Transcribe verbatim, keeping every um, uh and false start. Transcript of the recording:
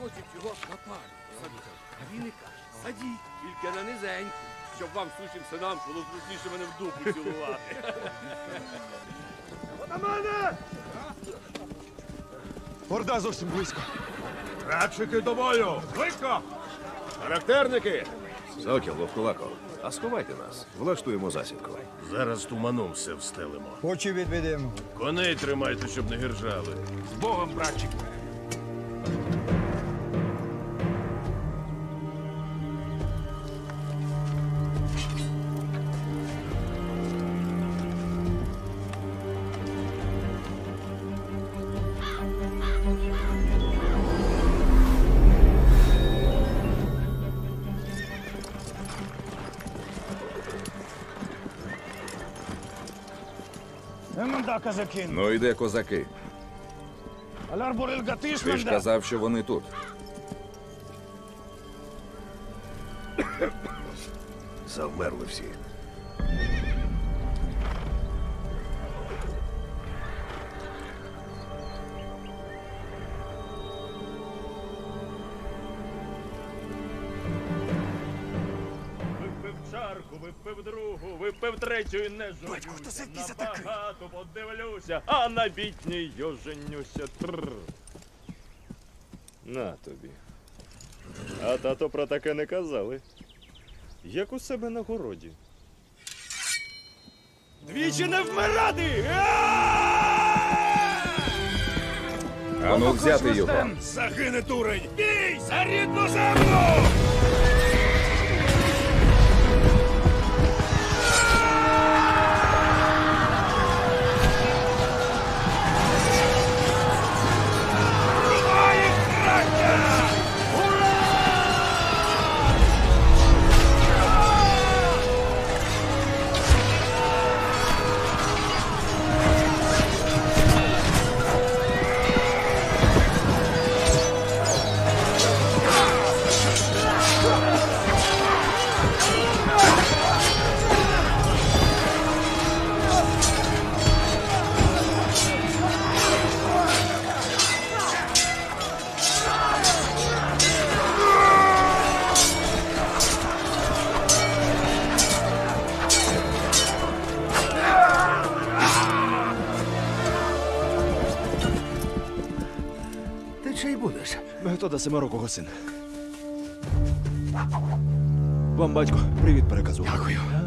хочуть його на пару посадити. А він і каже, садіть, тільки на низеньку, щоб вам, сучим синам, було зручніше мене в дупу цілувати. На мене! Орда зовсім близько. Рабчики до бою! Швидко! Характерники! Сокіл, Вовкулако, а сховайте нас. Влаштуємо засідку. Зараз туманом все встелимо. Очі відведемо. Коней тримайте, щоб не гіржали. З Богом, братчику. Ну йде козаки. Ти ж казав, що вони тут. Завмерли всі. Випив чарку, випив другу, випив третю і не журюся. Батько, хто це піса такий? Набагато подивлюся, а на бідній женюся. Тррр. На тобі. А тато про таке не казали. Як у себе на городі. Двічі не вмирати! А ну взяти його. Загине дурень! Бій за рідну землю! Ти чий будеш? Метода семирокого сина. Вам, батько, привіт переказував. Дякую.